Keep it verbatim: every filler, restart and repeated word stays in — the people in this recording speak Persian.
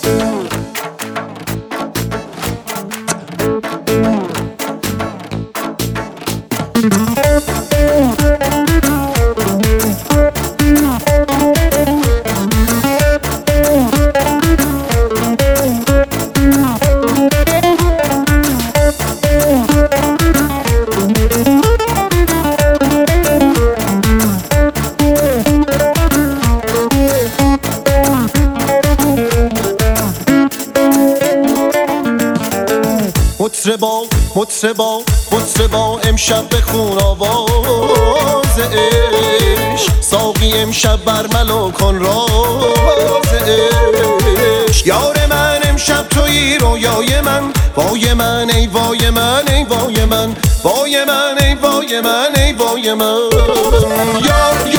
مطربا مطربا مطربا امشب بخون آواز عشق، ساقی امشب برملا کن راز عشق. یار من امشب تویی رویای من، وای من ای وای من ای وای من، وای من ای وای من ای وای من. یار